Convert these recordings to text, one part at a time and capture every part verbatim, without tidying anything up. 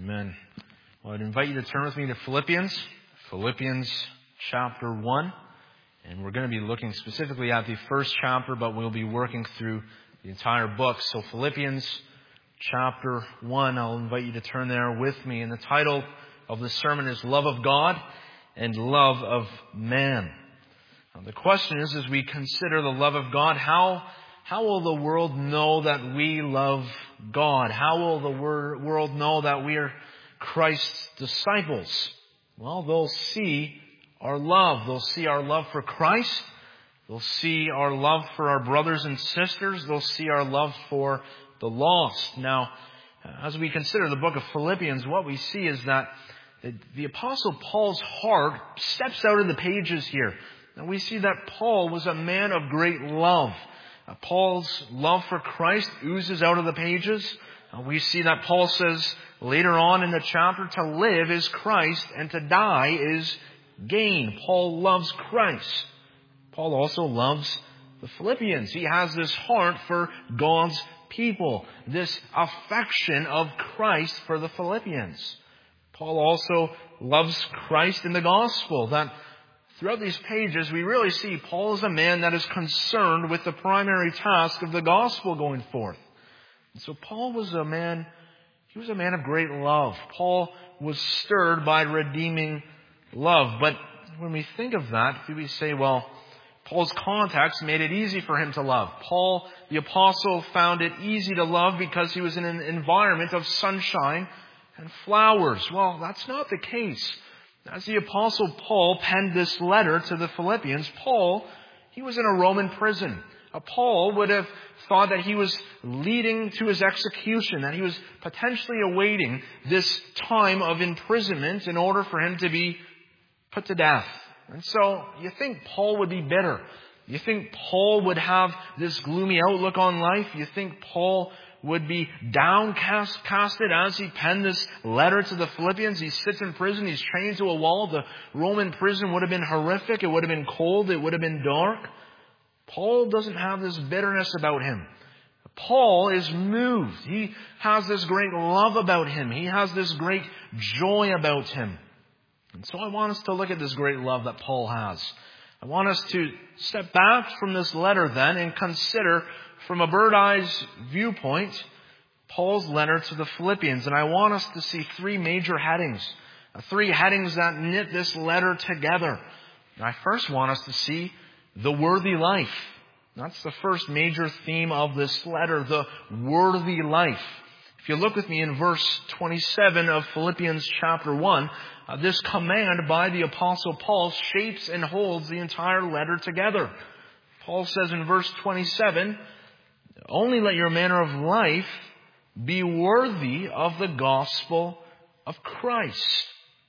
Amen. Well, I'd invite you to turn with me to Philippians, Philippians chapter one. And we're going to be looking specifically at the first chapter, but we'll be working through the entire book. So Philippians chapter one, I'll invite you to turn there with me. And the title of the sermon is Love of God and Love of Man. Now, the question is, as we consider the love of God, how How will the world know that we love God? How will the wor- world know that we are Christ's disciples? Well, they'll see our love. They'll see our love for Christ. They'll see our love for our brothers and sisters. They'll see our love for the lost. Now, as we consider the book of Philippians, what we see is that the Apostle Paul's heart steps out of the pages here. And we see that Paul was a man of great love. Uh, Paul's love for Christ oozes out of the pages. Uh, we see that Paul says later on in the chapter, to live is Christ and to die is gain. Paul loves Christ. Paul also loves the Philippians. He has this heart for God's people, this affection of Christ for the Philippians. Paul also loves Christ in the gospel. That throughout these pages, we really see Paul is a man that is concerned with the primary task of the gospel going forth. And so Paul was a man, he was a man of great love. Paul was stirred by redeeming love. But when we think of that, we say, well, Paul's context made it easy for him to love. Paul, the apostle, found it easy to love because he was in an environment of sunshine and flowers. Well, that's not the case. As the Apostle Paul penned this letter to the Philippians, Paul, he was in a Roman prison. Uh, Paul would have thought that he was leading to his execution, that he was potentially awaiting this time of imprisonment in order for him to be put to death. And so you think Paul would be bitter. You think Paul would have this gloomy outlook on life. You think Paul would be downcasted as he penned this letter to the Philippians. He sits in prison. He's chained to a wall. The Roman prison would have been horrific. It would have been cold. It would have been dark. Paul doesn't have this bitterness about him. Paul is moved. He has this great love about him. He has this great joy about him. And so I want us to look at this great love that Paul has. I want us to step back from this letter then and consider from a bird's-eye viewpoint Paul's letter to the Philippians. And I want us to see three major headings, three headings that knit this letter together. And I first want us to see the worthy life. That's the first major theme of this letter, the worthy life. If you look with me in verse twenty-seven of Philippians chapter one, uh, this command by the Apostle Paul shapes and holds the entire letter together. Paul says in verse twenty-seven, only let your manner of life be worthy of the gospel of Christ.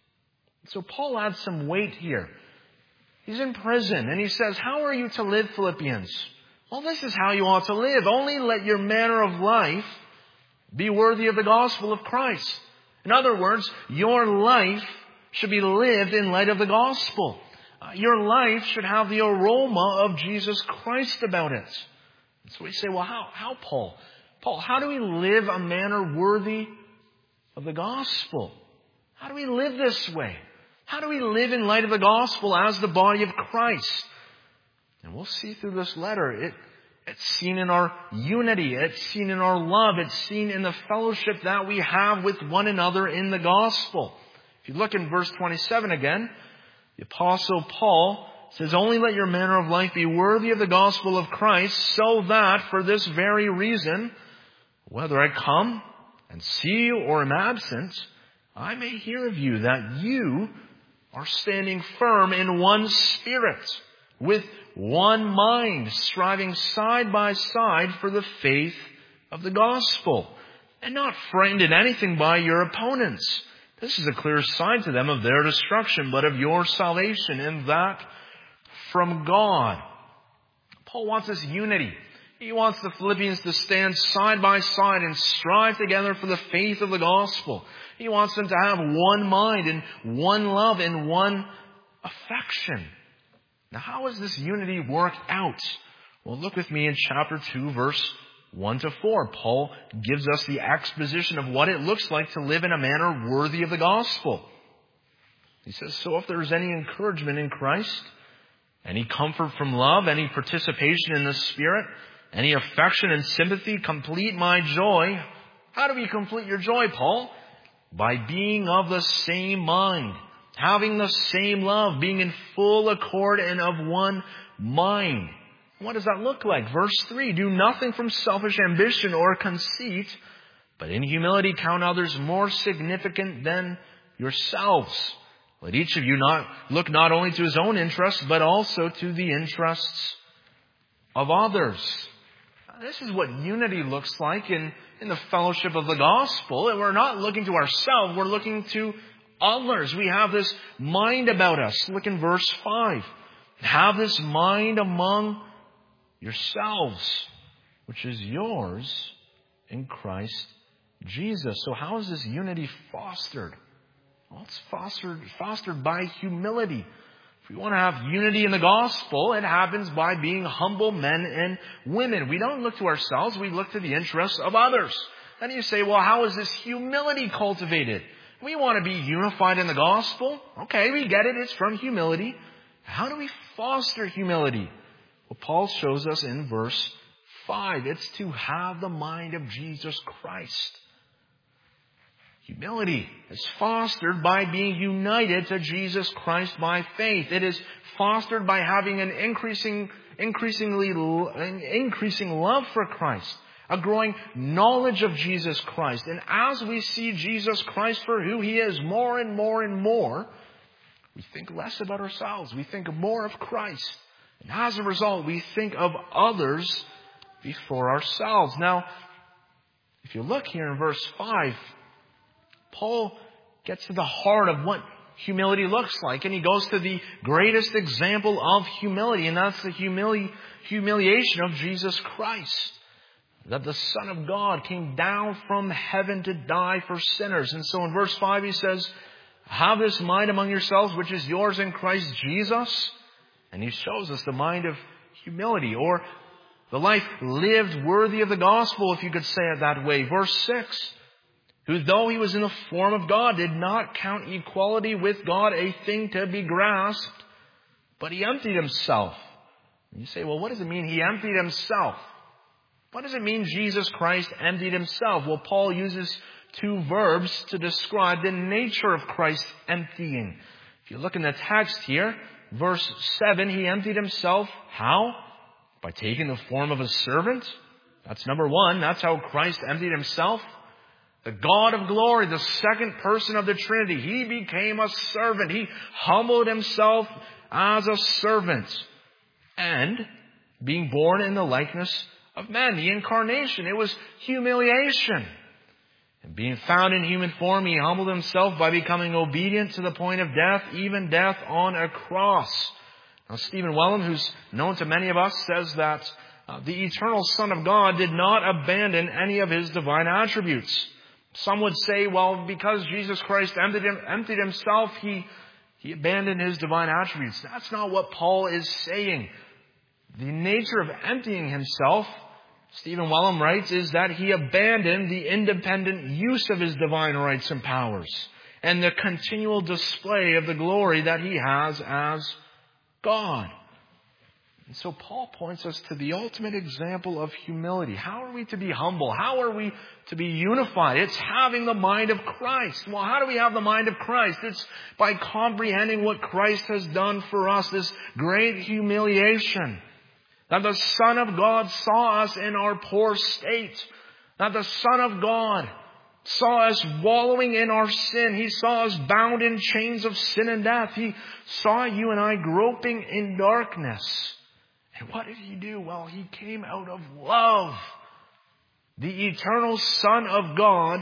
So Paul adds some weight here. He's in prison and he says, how are you to live, Philippians? Well, this is how you ought to live. Only let your manner of life be worthy of the gospel of Christ. In other words, your life should be lived in light of the gospel. Uh, your life should have the aroma of Jesus Christ about it. So we say, well, how, how, Paul? Paul, how do we live a manner worthy of the gospel? How do we live this way? How do we live in light of the gospel as the body of Christ? And we'll see through this letter, it, it's seen in our unity. It's seen in our love. It's seen in the fellowship that we have with one another in the gospel. If you look in verse twenty-seven again, the Apostle Paul says, only let your manner of life be worthy of the gospel of Christ, so that for this very reason, whether I come and see you or am absent, I may hear of you that you are standing firm in one spirit, with one mind, striving side by side for the faith of the gospel, and not frightened in anything by your opponents. This is a clear sign to them of their destruction, but of your salvation, and that from God. Paul wants this unity. He wants the Philippians to stand side by side and strive together for the faith of the gospel. He wants them to have one mind and one love and one affection. Now, how does this unity work out? Well, look with me in chapter two, verse one to four. Paul gives us the exposition of what it looks like to live in a manner worthy of the gospel. He says, so if there's any encouragement in Christ, any comfort from love, any participation in the Spirit, any affection and sympathy, complete my joy. How do we complete your joy, Paul? By being of the same mind, having the same love, being in full accord and of one mind. What does that look like? Verse three, do nothing from selfish ambition or conceit, but in humility count others more significant than yourselves. Let each of you not look not only to his own interests, but also to the interests of others. This is what unity looks like in, in the fellowship of the gospel. We're not looking to ourselves, we're looking to others. We have this mind about us. Look in verse five. Have this mind among yourselves, which is yours in Christ Jesus. So how is this unity fostered? Well, it's fostered, fostered by humility. If we want to have unity in the gospel, it happens by being humble men and women. We don't look to ourselves, we look to the interests of others. And you say, well, how is this humility cultivated? We want to be unified in the gospel. Okay, we get it. It's from humility. How do we foster humility? Well, Paul shows us in verse five. It's to have the mind of Jesus Christ. Humility is fostered by being united to Jesus Christ by faith. It is fostered by having an increasing, increasingly, an increasing love for Christ, a growing knowledge of Jesus Christ. And as we see Jesus Christ for who He is more and more and more, we think less about ourselves. We think more of Christ. And as a result, we think of others before ourselves. Now, if you look here in verse five, Paul gets to the heart of what humility looks like. And he goes to the greatest example of humility. And that's the humili- humiliation of Jesus Christ. That the Son of God came down from heaven to die for sinners. And so in verse five he says, have this mind among yourselves, which is yours in Christ Jesus. And he shows us the mind of humility, or the life lived worthy of the gospel, if you could say it that way. Verse six. Who, though he was in the form of God, did not count equality with God a thing to be grasped, but he emptied himself. And you say, well, what does it mean he emptied himself? What does it mean Jesus Christ emptied himself? Well, Paul uses two verbs to describe the nature of Christ's emptying. If you look in the text here, verse seven, he emptied himself. How? By taking the form of a servant. That's number one. That's how Christ emptied himself. The God of glory, the second person of the Trinity, He became a servant. He humbled Himself as a servant. And being born in the likeness of men, the incarnation, it was humiliation. And being found in human form, He humbled Himself by becoming obedient to the point of death, even death on a cross. Now, Stephen Wellum, who's known to many of us, says that uh, the eternal Son of God did not abandon any of His divine attributes. Some would say, well, because Jesus Christ emptied, him, emptied himself, he, he abandoned his divine attributes. That's not what Paul is saying. The nature of emptying himself, Stephen Wellum writes, is that he abandoned the independent use of his divine rights and powers and the continual display of the glory that he has as God. And so Paul points us to the ultimate example of humility. How are we to be humble? How are we to be unified? It's having the mind of Christ. Well, how do we have the mind of Christ? It's by comprehending what Christ has done for us, this great humiliation. That the Son of God saw us in our poor state. That the Son of God saw us wallowing in our sin. He saw us bound in chains of sin and death. He saw you and I groping in darkness. And what did He do? Well, He came out of love. The eternal Son of God,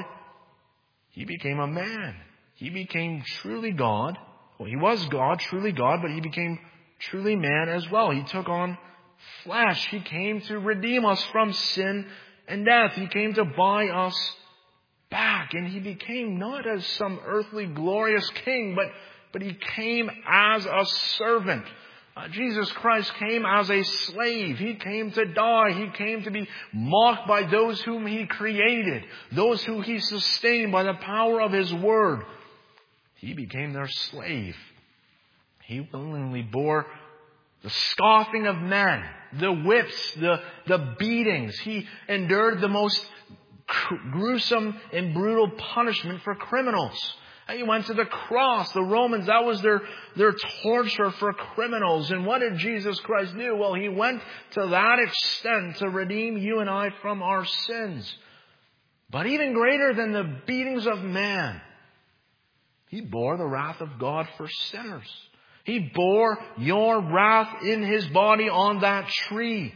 He became a man. He became truly God. Well, He was God, truly God, but He became truly man as well. He took on flesh. He came to redeem us from sin and death. He came to buy us back. And He became not as some earthly glorious king, but, but He came as a servant. Uh, Jesus Christ came as a slave. He came to die. He came to be mocked by those whom He created, those who He sustained by the power of His word. He became their slave. He willingly bore the scoffing of men, the whips, the, the beatings. He endured the most gruesome and brutal punishment for criminals. He went to the cross. The Romans, that was their, their torture for criminals. And what did Jesus Christ do? Well, He went to that extent to redeem you and I from our sins. But even greater than the beatings of man, He bore the wrath of God for sinners. He bore your wrath in His body on that tree.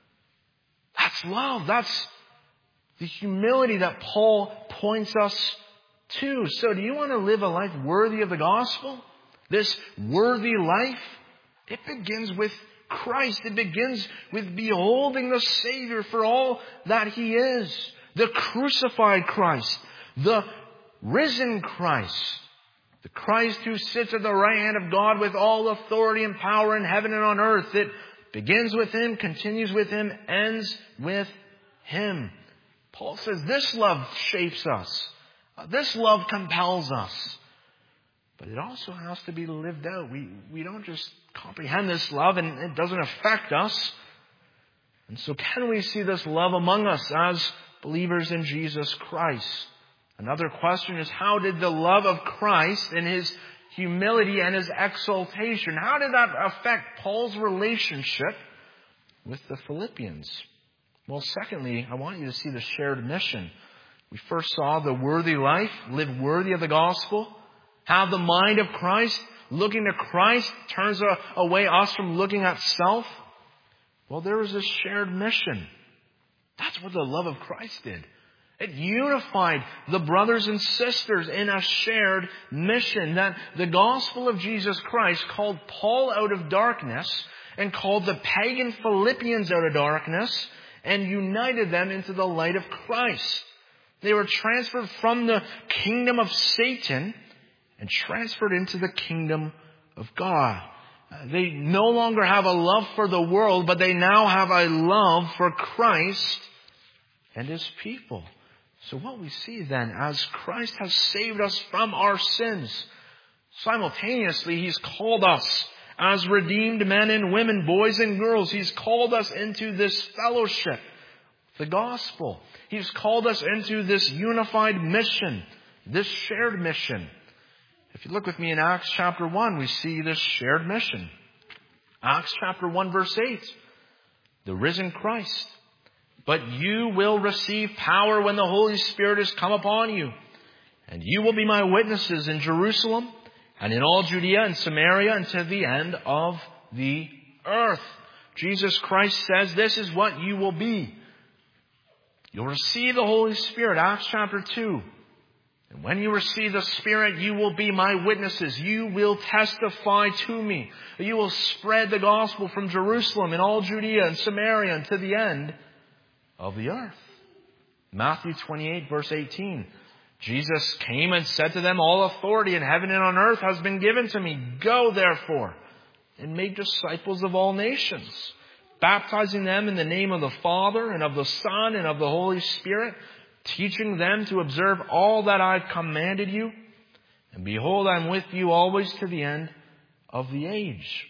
That's love. That's the humility that Paul points us to. So do you want to live a life worthy of the gospel? This worthy life? It begins with Christ. It begins with beholding the Savior for all that He is. The crucified Christ. The risen Christ. The Christ who sits at the right hand of God with all authority and power in heaven and on earth. It begins with Him, continues with Him, ends with Him. Paul says this love shapes us. This love compels us. But it also has to be lived out. We, we don't just comprehend this love and it doesn't affect us. And so can we see this love among us as believers in Jesus Christ? Another question is, how did the love of Christ and His humility and His exaltation, how did that affect Paul's relationship with the Philippians? Well, secondly, I want you to see the shared mission. We first saw the worthy life, live worthy of the gospel, have the mind of Christ, looking to Christ, turns away us from looking at self. Well, there was a shared mission. That's what the love of Christ did. It unified the brothers and sisters in a shared mission, that the gospel of Jesus Christ called Paul out of darkness and called the pagan Philippians out of darkness and united them into the light of Christ. They were transferred from the kingdom of Satan and transferred into the kingdom of God. They no longer have a love for the world, but they now have a love for Christ and His people. So what we see then, as Christ has saved us from our sins, simultaneously He's called us as redeemed men and women, boys and girls. He's called us into this fellowship, the gospel. He's called us into this unified mission, this shared mission. If you look with me in Acts chapter one, we see this shared mission. Acts chapter one verse eight. The risen Christ. But you will receive power when the Holy Spirit has come upon you. And you will be my witnesses in Jerusalem and in all Judea and Samaria and to the end of the earth. Jesus Christ says this is what you will be. You'll receive the Holy Spirit, Acts chapter two. And when you receive the Spirit, you will be my witnesses. You will testify to me. You will spread the gospel from Jerusalem and all Judea and Samaria and to the end of the earth. Matthew twenty-eight verse eighteen. Jesus came and said to them, all authority in heaven and on earth has been given to me. Go therefore and make disciples of all nations, baptizing them in the name of the Father and of the Son and of the Holy Spirit, teaching them to observe all that I've commanded you. And behold, I'm with you always to the end of the age.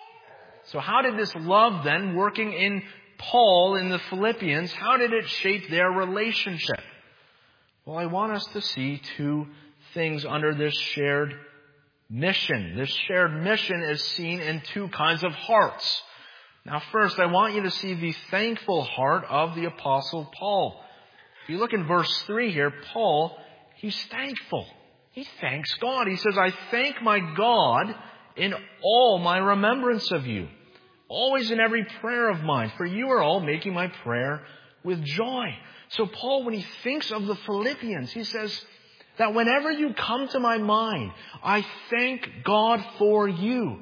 So how did this love then, working in Paul in the Philippians, how did it shape their relationship? Well, I want us to see two things under this shared mission. This shared mission is seen in two kinds of hearts. Now, first, I want you to see the thankful heart of the Apostle Paul. If you look in verse three here, Paul, he's thankful. He thanks God. He says, I thank my God in all my remembrance of you, always in every prayer of mine, for you are all making my prayer with joy. So Paul, when he thinks of the Philippians, he says that whenever you come to my mind, I thank God for you.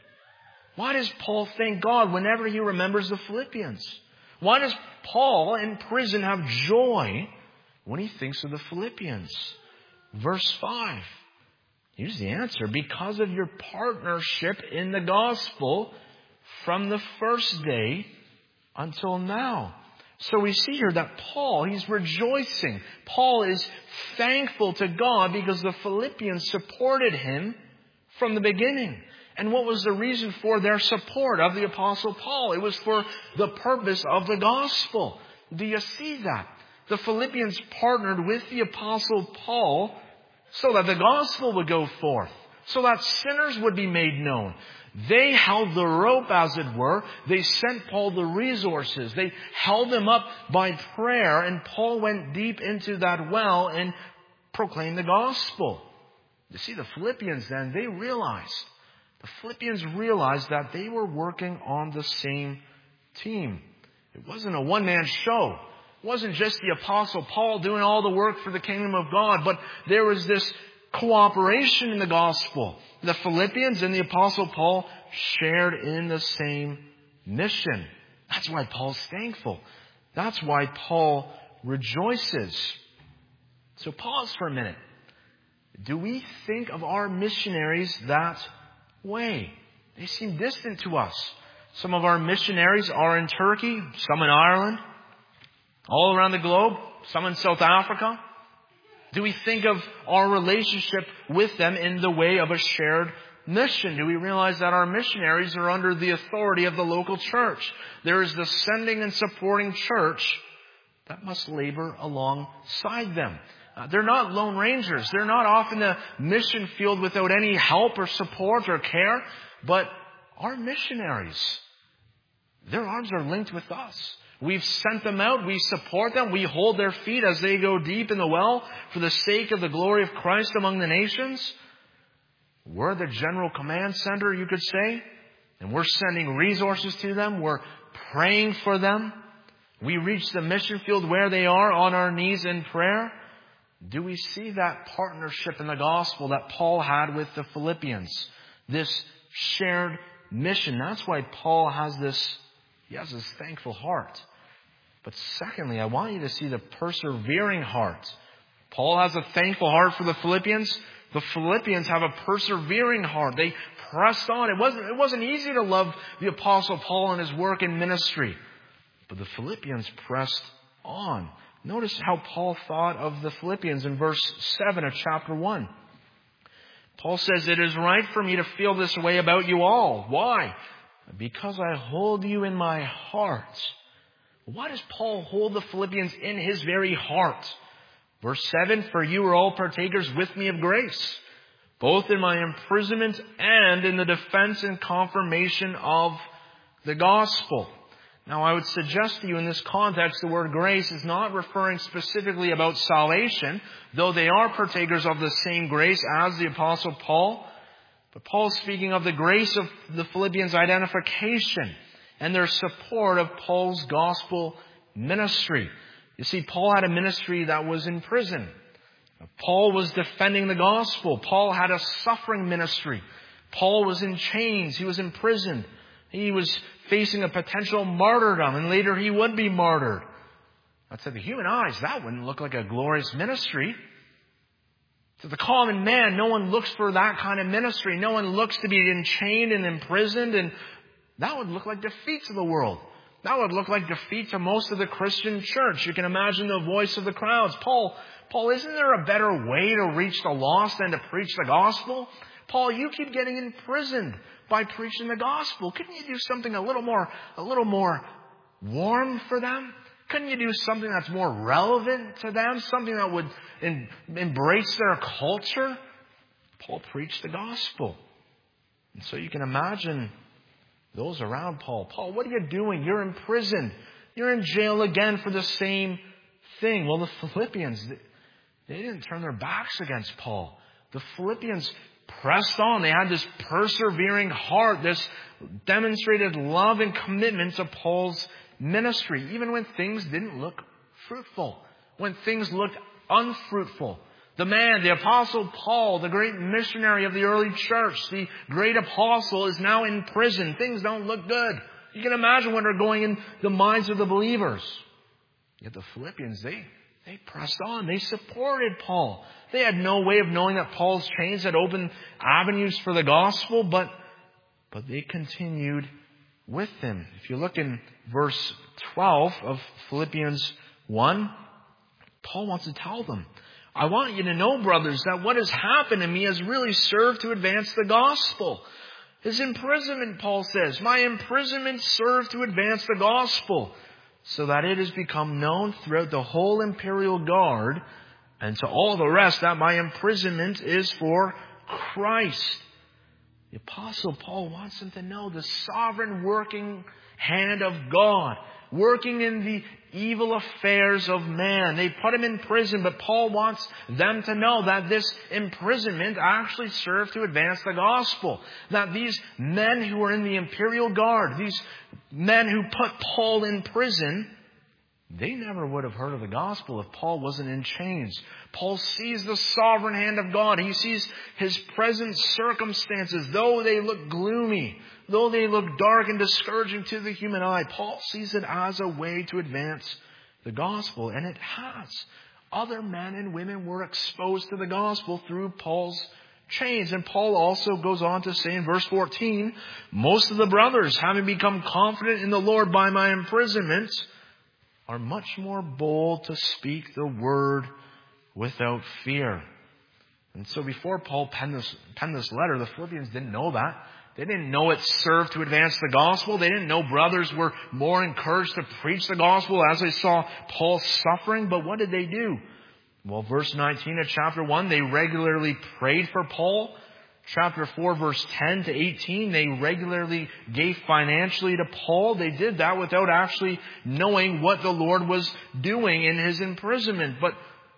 Why does Paul thank God whenever he remembers the Philippians? Why does Paul in prison have joy when he thinks of the Philippians? Verse five. Here's the answer. Because of your partnership in the gospel from the first day until now. So we see here that Paul, he's rejoicing. Paul is thankful to God because the Philippians supported him from the beginning. And what was the reason for their support of the Apostle Paul? It was for the purpose of the gospel. Do you see that? The Philippians partnered with the Apostle Paul so that the gospel would go forth, so that sinners would be made known. They held the rope, as it were. They sent Paul the resources. They held him up by prayer, and Paul went deep into that well and proclaimed the gospel. You see, the Philippians then, they realized, the Philippians realized that they were working on the same team. It wasn't a one-man show. It wasn't just the Apostle Paul doing all the work for the kingdom of God, but there was this cooperation in the gospel. The Philippians and the Apostle Paul shared in the same mission. That's why Paul's thankful. That's why Paul rejoices. So pause for a minute. Do we think of our missionaries that way? They seem distant to us. Some of our missionaries are in Turkey, some in Ireland, all around the globe, some in South Africa. Do we think of our relationship with them in the way of a shared mission? Do we realize that our missionaries are under the authority of the local church? There is the sending and supporting church that must labor alongside them. Uh, they're not lone rangers. They're not off in the mission field without any help or support or care. But our missionaries, their arms are linked with us. We've sent them out. We support them. We hold their feet as they go deep in the well for the sake of the glory of Christ among the nations. We're the general command center, you could say. And we're sending resources to them. We're praying for them. We reach the mission field where they are on our knees in prayer. Do we see that partnership in the gospel that Paul had with the Philippians? This shared mission. That's why Paul has this, he has this thankful heart. But secondly, I want you to see the persevering heart. Paul has a thankful heart for the Philippians. The Philippians have a persevering heart. They pressed on. It wasn't, it wasn't easy to love the Apostle Paul and his work in ministry. But the Philippians pressed on. Notice how Paul thought of the Philippians in verse seven of chapter one. Paul says, "It is right for me to feel this way about you all." Why? "Because I hold you in my heart." Why does Paul hold the Philippians in his very heart? Verse seven, "For you are all partakers with me of grace, both in my imprisonment and in the defense and confirmation of the gospel." Now, I would suggest to you in this context, the word grace is not referring specifically about salvation, though they are partakers of the same grace as the Apostle Paul. But Paul's speaking of the grace of the Philippians' identification and their support of Paul's gospel ministry. You see, Paul had a ministry that was in prison. Paul was defending the gospel. Paul had a suffering ministry. Paul was in chains. He was imprisoned. He was facing a potential martyrdom, and later he would be martyred. Now, to the human eyes, that wouldn't look like a glorious ministry. To the common man, no one looks for that kind of ministry. No one looks to be enchained and imprisoned, and that would look like defeat to the world. That would look like defeat to most of the Christian church. You can imagine the voice of the crowds. Paul, Paul, isn't there a better way to reach the lost than to preach the gospel? Paul, you keep getting imprisoned by preaching the gospel. Couldn't you do something a little more, a little more warm for them? Couldn't you do something that's more relevant to them? Something that would in, embrace their culture? Paul preached the gospel. And so you can imagine those around Paul. Paul, what are you doing? You're in prison. You're in jail again for the same thing. Well, the Philippians, they didn't turn their backs against Paul. The Philippians pressed on. They had this persevering heart, this demonstrated love and commitment to Paul's ministry, even when things didn't look fruitful, when things looked unfruitful. The man, the Apostle Paul, the great missionary of the early church, the great apostle, is now in prison. Things don't look good. You can imagine what are going in the minds of the believers. Yet the Philippians, they, they pressed on. They supported Paul. They had no way of knowing that Paul's chains had opened avenues for the gospel, but, but they continued with him. If you look in verse twelve of Philippians one, Paul wants to tell them, I want you to know, brothers, that what has happened to me has really served to advance the gospel. His imprisonment, Paul says, my imprisonment served to advance the gospel, so that it has become known throughout the whole imperial guard and to all the rest that my imprisonment is for Christ. The Apostle Paul wants them to know the sovereign working hand of God, working in the evil affairs of man. They put him in prison, but Paul wants them to know that this imprisonment actually served to advance the gospel. That these men who were in the imperial guard, these men who put Paul in prison, they never would have heard of the gospel if Paul wasn't in chains. Paul sees the sovereign hand of God. He sees his present circumstances, though they look gloomy, though they look dark and discouraging to the human eye. Paul sees it as a way to advance the gospel, and it has. Other men and women were exposed to the gospel through Paul's chains. And Paul also goes on to say in verse fourteen, most of the brothers, having become confident in the Lord by my imprisonment, are much more bold to speak the word without fear. And so before Paul penned this, penned this letter, the Philippians didn't know that. They didn't know it served to advance the gospel. They didn't know brothers were more encouraged to preach the gospel as they saw Paul suffering. But what did they do? Well, verse nineteen of chapter one, they regularly prayed for Paul. Chapter four, verse ten to eighteen, they regularly gave financially to Paul. They did that without actually knowing what the Lord was doing in his imprisonment. But,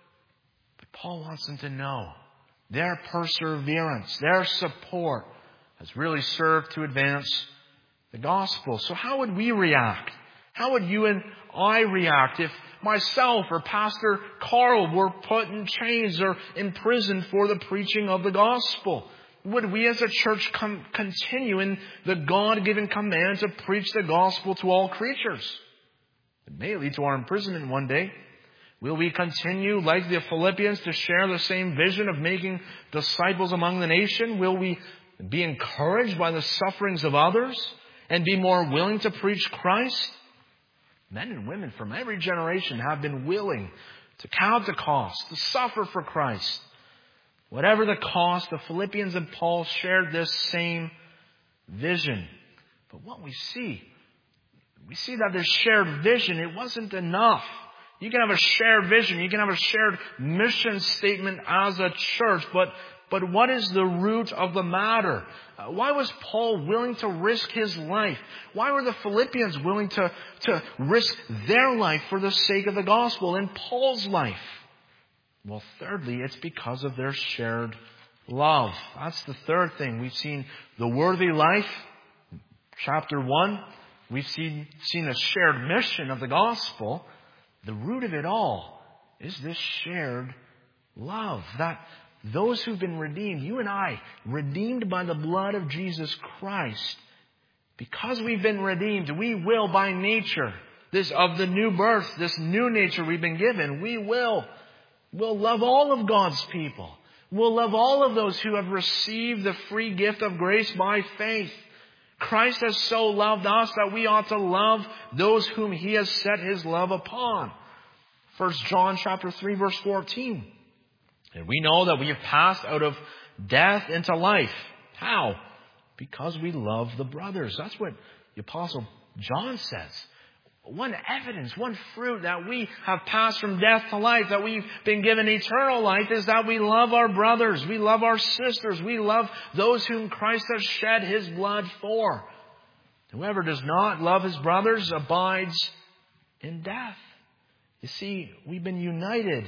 but Paul wants them to know their perseverance, their support has really served to advance the gospel. So how would we react? How would you and I react if myself or Pastor Carl were put in chains or imprisoned for the preaching of the gospel? Would we as a church come, continue in the God-given command to preach the gospel to all creatures? It may lead to our imprisonment one day. Will we continue, like the Philippians, to share the same vision of making disciples among the nation? Will we be encouraged by the sufferings of others and be more willing to preach Christ? Men and women from every generation have been willing to count the cost, to suffer for Christ. Whatever the cost, the Philippians and Paul shared this same vision. But what we see, we see that this shared vision, it wasn't enough. You can have a shared vision, you can have a shared mission statement as a church, but But what is the root of the matter? Uh, why was Paul willing to risk his life? Why were the Philippians willing to, to risk their life for the sake of the gospel in Paul's life? Well, thirdly, it's because of their shared love. That's the third thing. We've seen the worthy life, chapter one. We've seen, seen a shared mission of the gospel. The root of it all is this shared love. That those who've been redeemed, you and I, redeemed by the blood of Jesus Christ, because we've been redeemed, we will by nature, this of the new birth, this new nature we've been given, we will, will love all of God's people. We'll love all of those who have received the free gift of grace by faith. Christ has so loved us that we ought to love those whom He has set His love upon. First John chapter three, verse fourteen. And we know that we have passed out of death into life. How? Because we love the brothers. That's what the Apostle John says. One evidence, one fruit that we have passed from death to life, that we've been given eternal life, is that we love our brothers. We love our sisters. We love those whom Christ has shed His blood for. Whoever does not love his brothers abides in death. You see, we've been united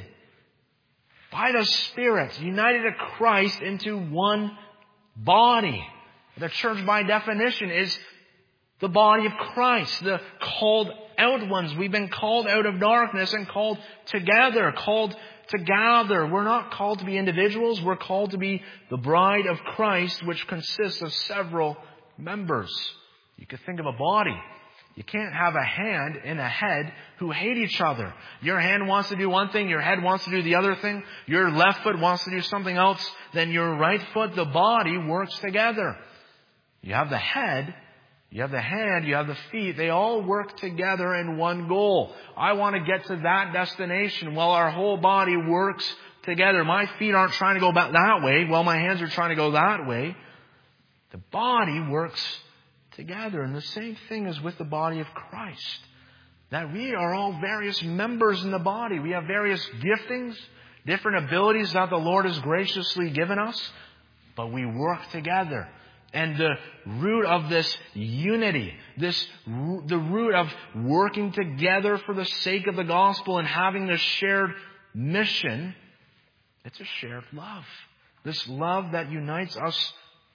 by the Spirit, united to Christ into one body. The church, by definition, is the body of Christ, the called out ones. We've been called out of darkness and called together, called to gather. We're not called to be individuals. We're called to be the bride of Christ, which consists of several members. You could think of a body. You can't have a hand and a head who hate each other. Your hand wants to do one thing, your head wants to do the other thing. Your left foot wants to do something else than your right foot. The body works together. You have the head, You have the hand, you have the feet. They all work together in one goal. I want to get to that destination. Well, our whole body works together. My feet aren't trying to go back that way. Well, my hands are trying to go that way. The body works together. And the same thing is with the body of Christ. That we are all various members in the body. We have various giftings, different abilities that the Lord has graciously given us. But we work together. And the root of this unity, this the root of working together for the sake of the gospel and having this shared mission, it's a shared love. This love that unites us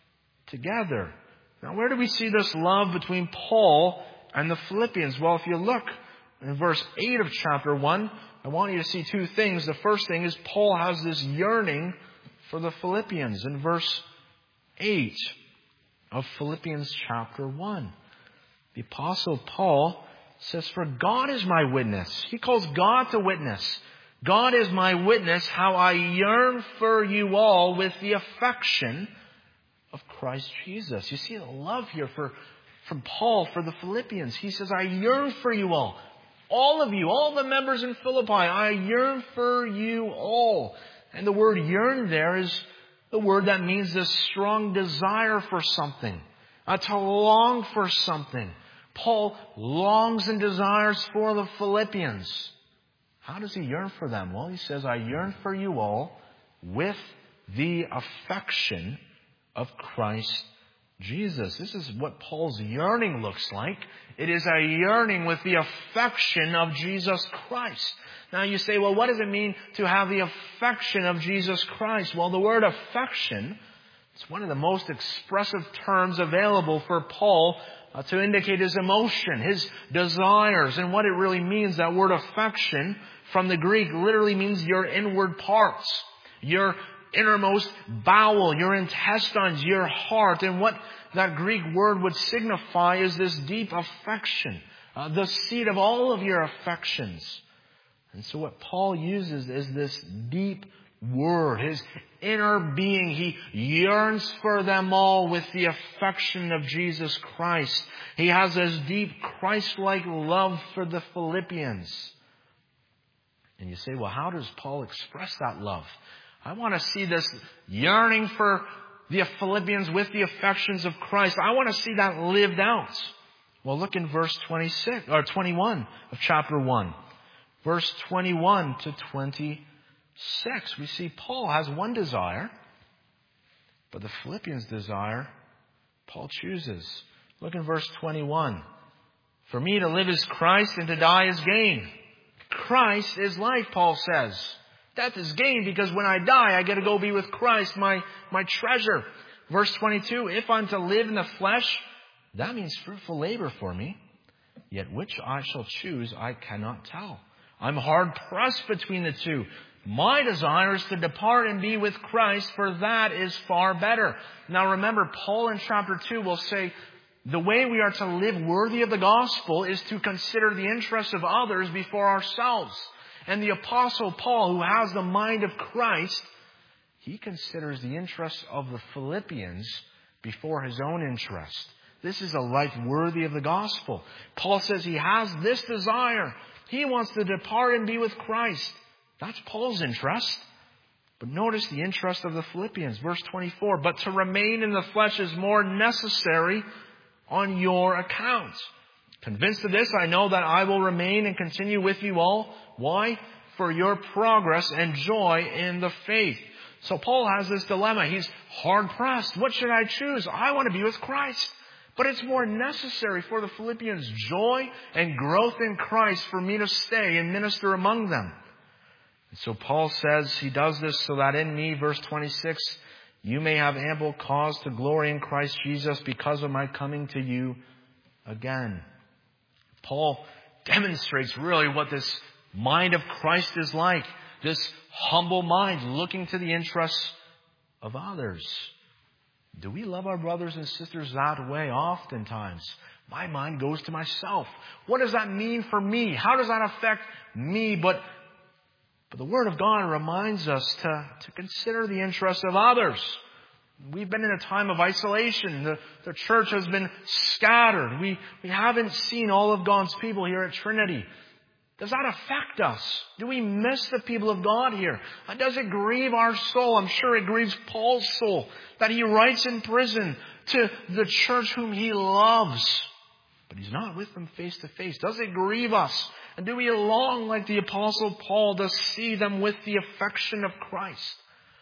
together. Now, where do we see this love between Paul and the Philippians? Well, if you look in verse eight of chapter one, I want you to see two things. The first thing is Paul has this yearning for the Philippians. In verse eight of Philippians chapter one, the Apostle Paul says, "For God is my witness." He calls God to witness. "God is my witness how I yearn for you all with the affection of Christ Jesus." You see the love here for, from Paul for the Philippians. He says, "I yearn for you all. All of you, all the members in Philippi, I yearn for you all." And the word yearn there is the word that means this strong desire for something, uh, to long for something. Paul longs and desires for the Philippians. How does he yearn for them? Well, he says, "I yearn for you all with the affection of Christ Jesus." This is what Paul's yearning looks like. It is a yearning with the affection of Jesus Christ. Now you say, well, what does it mean to have the affection of Jesus Christ? Well, the word affection, it's one of the most expressive terms available for Paul uh, to indicate his emotion, his desires, and what it really means. That word affection from the Greek literally means your inward parts, your innermost bowel, your intestines, your heart. And what that Greek word would signify is this deep affection, uh, the seat of all of your affections. And so what Paul uses is this deep word, his inner being. He yearns for them all with the affection of Jesus Christ. He has this deep Christ-like love for the Philippians. And you say, well, how does Paul express that love? I want to see this yearning for the Philippians with the affections of Christ. I want to see that lived out. Well, look in verse twenty-six or twenty-one of chapter one. Verse twenty-one to twenty-six. We see Paul has one desire, but the Philippians' desire, Paul chooses. Look in verse twenty-one. "For me to live is Christ and to die is gain." Christ is life, Paul says. Death is gain because when I die, I get to go be with Christ, my, my treasure. Verse twenty-two, "If I'm to live in the flesh, that means fruitful labor for me. Yet which I shall choose, I cannot tell. I'm hard pressed between the two. My desire is to depart and be with Christ, for that is far better." Now remember, Paul in chapter two will say, the way we are to live worthy of the gospel is to consider the interests of others before ourselves. And the Apostle Paul, who has the mind of Christ, he considers the interests of the Philippians before his own interest. This is a life worthy of the gospel. Paul says he has this desire. He wants to depart and be with Christ. That's Paul's interest. But notice the interest of the Philippians. Verse twenty-four, "But to remain in the flesh is more necessary on your account. Convinced of this, I know that I will remain and continue with you all." Why? "For your progress and joy in the faith." So Paul has this dilemma. He's hard pressed. What should I choose? I want to be with Christ. But it's more necessary for the Philippians' joy and growth in Christ for me to stay and minister among them. And so Paul says he does this so that in me, verse twenty-six, "you may have ample cause to glory in Christ Jesus because of my coming to you again." Paul demonstrates really what this mind of Christ is like. This humble mind looking to the interests of others. Do we love our brothers and sisters that way? Oftentimes, my mind goes to myself. What does that mean for me? How does that affect me? But, but the Word of God reminds us to, to consider the interests of others. We've been in a time of isolation. The, the church has been scattered. We, we haven't seen all of God's people here at Trinity. Does that affect us? Do we miss the people of God here? And does it grieve our soul? I'm sure it grieves Paul's soul that he writes in prison to the church whom he loves. But he's not with them face to face. Does it grieve us? And do we long, like the Apostle Paul, to see them with the affection of Christ?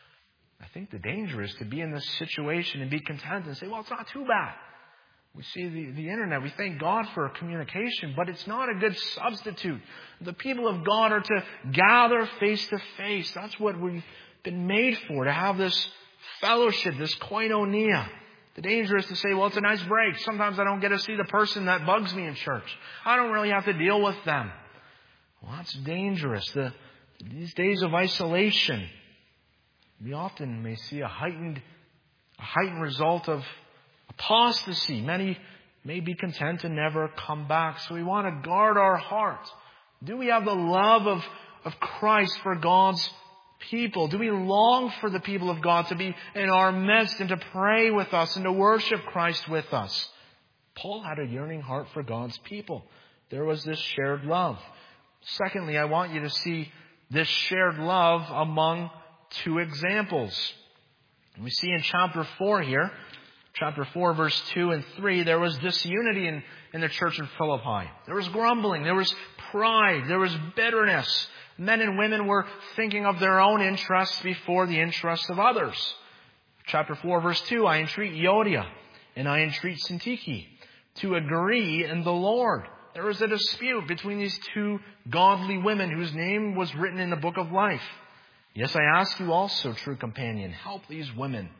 I think the danger is to be in this situation and be content and say, well, it's not too bad. We see the, the internet. We thank God for communication, but it's not a good substitute. The people of God are to gather face to face. That's what we've been made for, to have this fellowship, this koinonia. The danger is to say, well, it's a nice break. Sometimes I don't get to see the person that bugs me in church. I don't really have to deal with them. Well, that's dangerous. The, these days of isolation, we often may see a heightened, a heightened result of apostasy. Many may be content to never come back. So we want to guard our heart. Do we have the love of, of Christ for God's people? Do we long for the people of God to be in our midst and to pray with us and to worship Christ with us? Paul had a yearning heart for God's people. There was this shared love. Secondly, I want you to see this shared love among two examples. We see in chapter four here, chapter four, verse two and three, there was disunity in, in the church in Philippi. There was grumbling. There was pride. There was bitterness. Men and women were thinking of their own interests before the interests of others. Chapter four, verse two, I entreat Euodia and I entreat Syntyche to agree in the Lord. There was a dispute between these two godly women whose name was written in the book of life. Yes, I ask you also, true companion, help these women.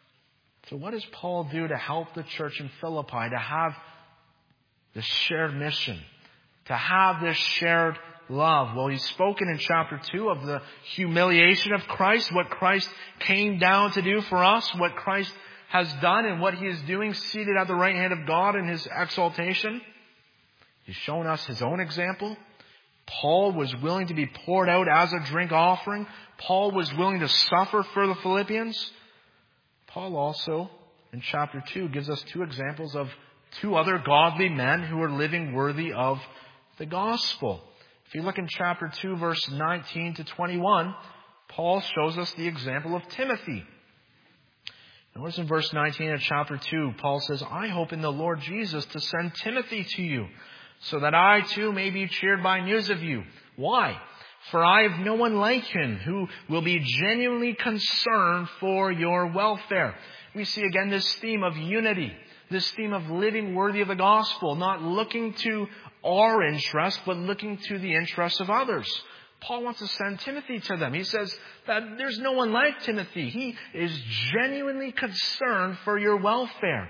So what does Paul do to help the church in Philippi to have this shared mission, to have this shared love? Well, he's spoken in chapter two of the humiliation of Christ, what Christ came down to do for us, what Christ has done and what he is doing seated at the right hand of God in his exaltation. He's shown us his own example. Paul was willing to be poured out as a drink offering. Paul was willing to suffer for the Philippians. Paul also, in chapter two, gives us two examples of two other godly men who are living worthy of the gospel. If you look in chapter two, verse nineteen to twenty-one, Paul shows us the example of Timothy. Notice in verse nineteen of chapter two, Paul says, I hope in the Lord Jesus to send Timothy to you, so that I too may be cheered by news of you. Why? For I have no one like him who will be genuinely concerned for your welfare. We see again this theme of unity, this theme of living worthy of the gospel, not looking to our interests, but looking to the interests of others. Paul wants to send Timothy to them. He says that there's no one like Timothy. He is genuinely concerned for your welfare.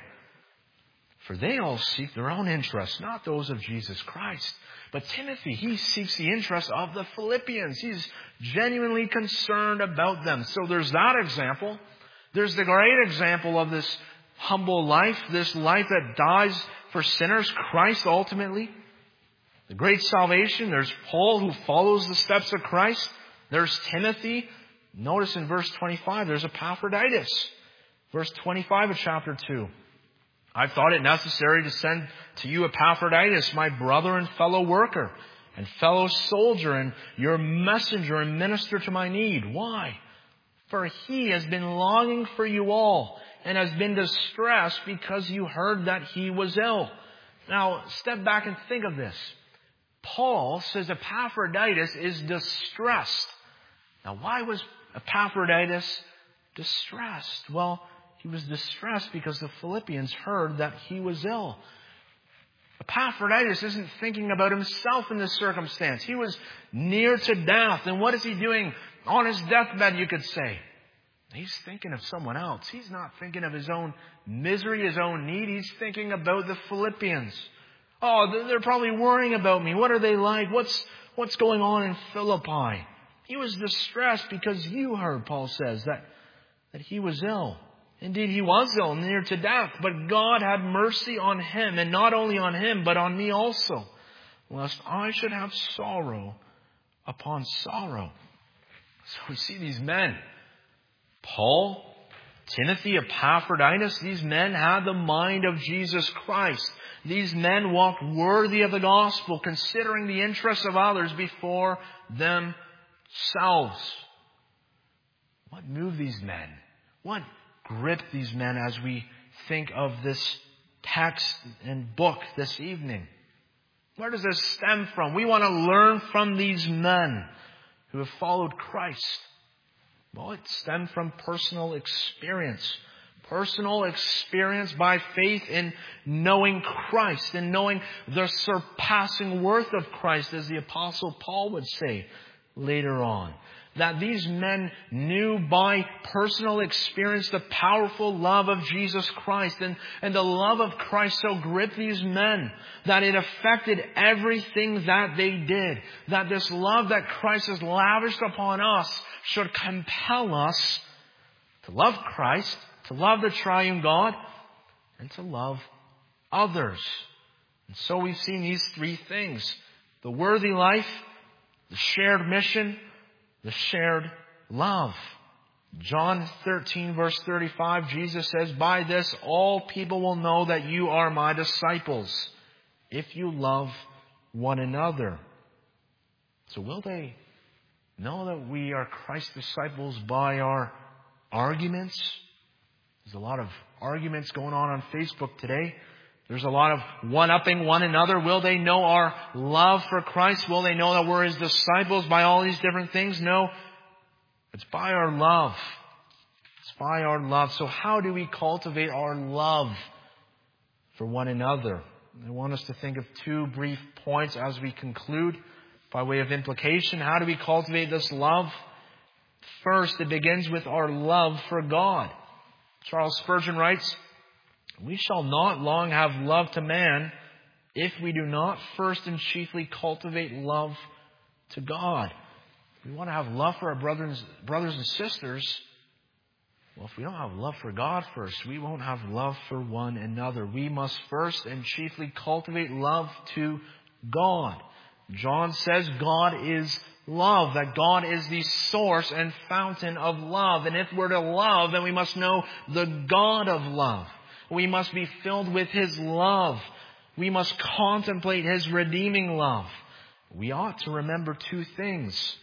For they all seek their own interests, not those of Jesus Christ. But Timothy, he seeks the interests of the Philippians. He's genuinely concerned about them. So there's that example. There's the great example of this humble life, this life that dies for sinners, Christ ultimately. The great salvation. There's Paul who follows the steps of Christ. There's Timothy. Notice in verse twenty-five, there's Epaphroditus. Verse twenty-five of chapter two. I've thought it necessary to send to you Epaphroditus, my brother and fellow worker, and fellow soldier, and your messenger and minister to my need. Why? For he has been longing for you all, and has been distressed because you heard that he was ill. Now, step back and think of this. Paul says Epaphroditus is distressed. Now, why was Epaphroditus distressed? Well, he was distressed because the Philippians heard that he was ill. Epaphroditus isn't thinking about himself in this circumstance. He was near to death. And what is he doing on his deathbed, you could say? He's thinking of someone else. He's not thinking of his own misery, his own need. He's thinking about the Philippians. Oh, they're probably worrying about me. What are they like? What's, what's going on in Philippi? He was distressed because you heard, Paul says, that, that he was ill. Indeed, he was ill, near to death, but God had mercy on him, and not only on him, but on me also, lest I should have sorrow upon sorrow. So we see these men, Paul, Timothy, Epaphroditus, these men had the mind of Jesus Christ. These men walked worthy of the gospel, considering the interests of others before themselves. What moved these men? What gripped these men as we think of this text and book this evening? Where does this stem from? We want to learn from these men who have followed Christ. Well, it stemmed from personal experience. Personal experience by faith in knowing Christ and knowing the surpassing worth of Christ, as the Apostle Paul would say later on. That these men knew by personal experience the powerful love of Jesus Christ. And, and the love of Christ so gripped these men that it affected everything that they did. That this love that Christ has lavished upon us should compel us to love Christ, to love the triune God, and to love others. And so we've seen these three things: the worthy life, the shared mission, the shared love. John thirteen verse thirty-five, Jesus says, "By this all people will know that you are my disciples, if you love one another." So will they know that we are Christ's disciples by our arguments? There's a lot of arguments going on on Facebook today. There's a lot of one-upping one another. Will they know our love for Christ? Will they know that we're His disciples by all these different things? No. It's by our love. It's by our love. So how do we cultivate our love for one another? I want us to think of two brief points as we conclude by way of implication. How do we cultivate this love? First, it begins with our love for God. Charles Spurgeon writes, "We shall not long have love to man if we do not first and chiefly cultivate love to God." If we want to have love for our brothers, brothers and sisters, well, if we don't have love for God first, we won't have love for one another. We must first and chiefly cultivate love to God. John says God is love, that God is the source and fountain of love. And if we're to love, then we must know the God of love. We must be filled with His love. We must contemplate His redeeming love. We ought to remember two things: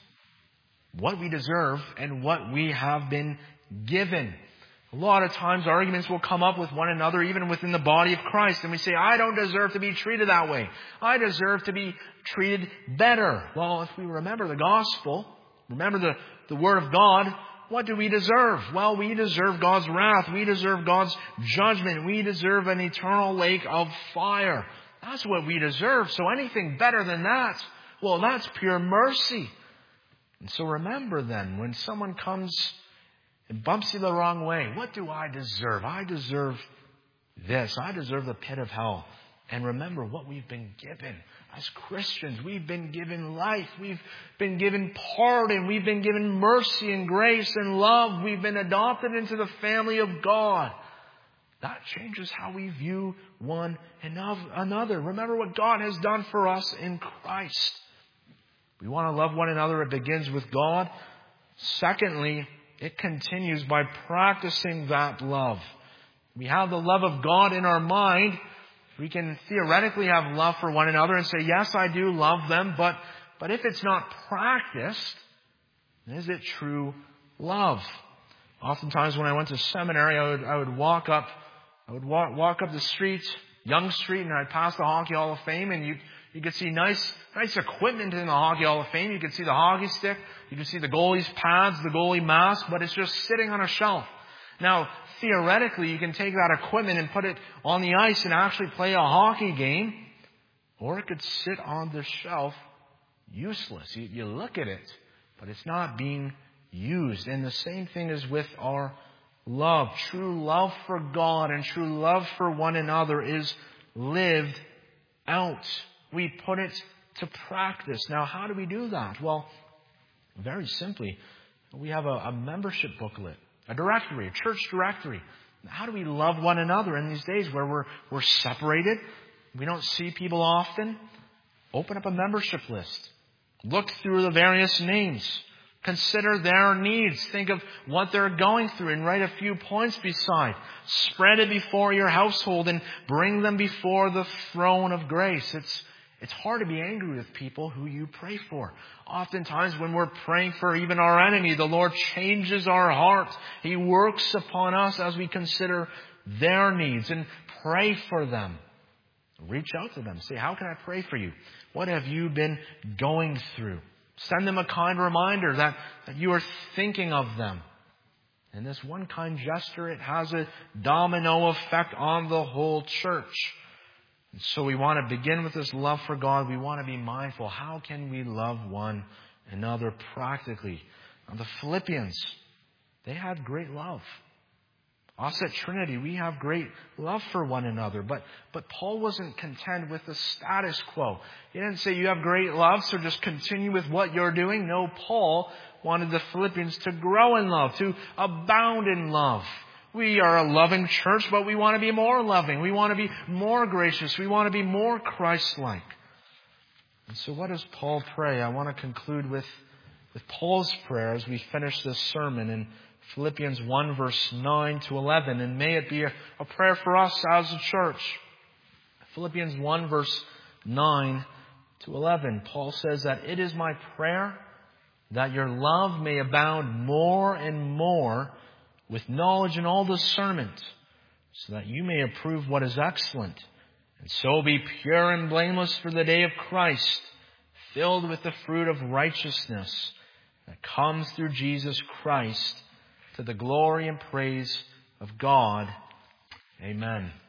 what we deserve and what we have been given. A lot of times arguments will come up with one another, even within the body of Christ. And we say, I don't deserve to be treated that way. I deserve to be treated better. Well, if we remember the gospel, remember the, the Word of God, what do we deserve? Well, we deserve God's wrath. We deserve God's judgment. We deserve an eternal lake of fire. That's what we deserve. So anything better than that, well, that's pure mercy. And so remember then, when someone comes and bumps you the wrong way, what do I deserve? I deserve this. I deserve the pit of hell. And remember what we've been given. As Christians, we've been given life. We've been given pardon. We've been given mercy and grace and love. We've been adopted into the family of God. That changes how we view one another. Remember what God has done for us in Christ. We want to love one another. It begins with God. Secondly, it continues by practicing that love. We have the love of God in our mind. We can theoretically have love for one another and say, yes, I do love them, but, but if it's not practiced, is it true love? Oftentimes when I went to seminary, I would, I would walk up, I would walk, walk up the street, Yonge Street, and I'd pass the Hockey Hall of Fame, and you, you could see nice, nice equipment in the Hockey Hall of Fame. You could see the hockey stick, you could see the goalie's pads, the goalie mask, but it's just sitting on a shelf. Now, theoretically, you can take that equipment and put it on the ice and actually play a hockey game, or it could sit on the shelf useless. You, you look at it, but it's not being used. And the same thing is with our love. True love for God and true love for one another is lived out. We put it to practice. Now, how do we do that? Well, very simply, we have a, a membership booklet. A directory, a church directory. How do we love one another in these days where we're, we're separated? We don't see people often. Open up a membership list. Look through the various names. Consider their needs. Think of what they're going through and write a few points beside. Spread it before your household and bring them before the throne of grace. It's It's hard to be angry with people who you pray for. Oftentimes when we're praying for even our enemy, the Lord changes our heart. He works upon us as we consider their needs and pray for them. Reach out to them. Say, how can I pray for you? What have you been going through? Send them a kind reminder that, that you are thinking of them. And this one kind gesture, it has a domino effect on the whole church. And so we want to begin with this love for God. We want to be mindful. How can we love one another practically? Now, the Philippians, they had great love. Us at Trinity, we have great love for one another. But, but Paul wasn't content with the status quo. He didn't say you have great love, so just continue with what you're doing. No, Paul wanted the Philippians to grow in love, to abound in love. We are a loving church, but we want to be more loving. We want to be more gracious. We want to be more Christ-like. And so what does Paul pray? I want to conclude with, with Paul's prayer as we finish this sermon in Philippians one, verse nine to eleven. And may it be a, a prayer for us as a church. Philippians one, verse nine to eleven. Paul says that it is my prayer that your love may abound more and more with knowledge and all discernment, so that you may approve what is excellent, and so be pure and blameless for the day of Christ, filled with the fruit of righteousness that comes through Jesus Christ, to the glory and praise of God. Amen.